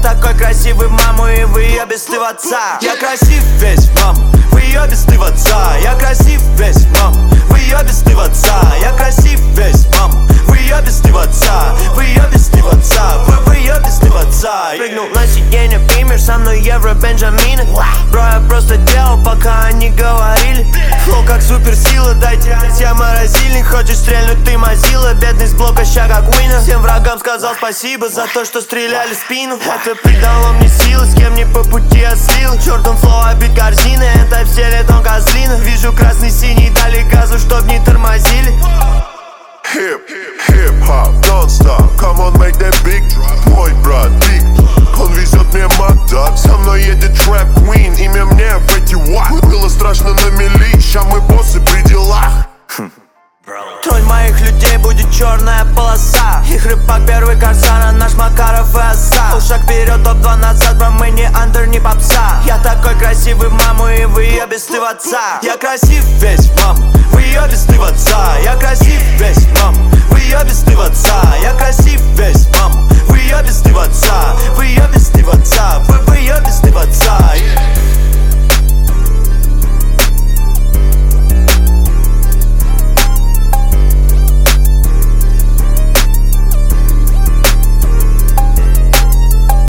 такой красивый, маму, и выебись ты в отца. Я красив весь, мам, выебись ты в отца. Я красив весь, мам, выебись ты в отца. Я красив весь, мам, выебись ты в отца. Выебись ты в отца, выебись ты в отца. Прыгнул на сиденье, примешь со мной евро Бенджамина. Бро, я просто делал, пока они говорили. Флоу как суперсила, дайте я морозильник. Хочешь стрельнуть, ты мазила, бедный с блока, ща как Уина. Всем врагам сказал спасибо за то, что стреляли в спину. Это придало мне силы, с кем не по пути я слил. Чертом флоу обит корзины, это все летом козлина. Вижу красный, синий, дали газу, чтоб не тормозили. Hip-hop, non-stop, come on, make that big. Мой брат, Биг, он везет мне моток. Со мной едет Trap Queen, имя мне Фетти Уак. Было страшно на мели, ща мы боссы при делах. Тронь моих людей, будет черная полоса. Их рыбак, первый корсар, а наш Макаров и Оса. Шаг вперед, топ-2 назад, бро, мы не андер, не попса. Я такой красивый, маму, и выебись ты в отца. Я красив весь, мам, выебись ты в отца. Я красив весь, мам, выебись ты в отца. Я красив весь, мам, выебись ты в отца. Выебись ты в отца, выебись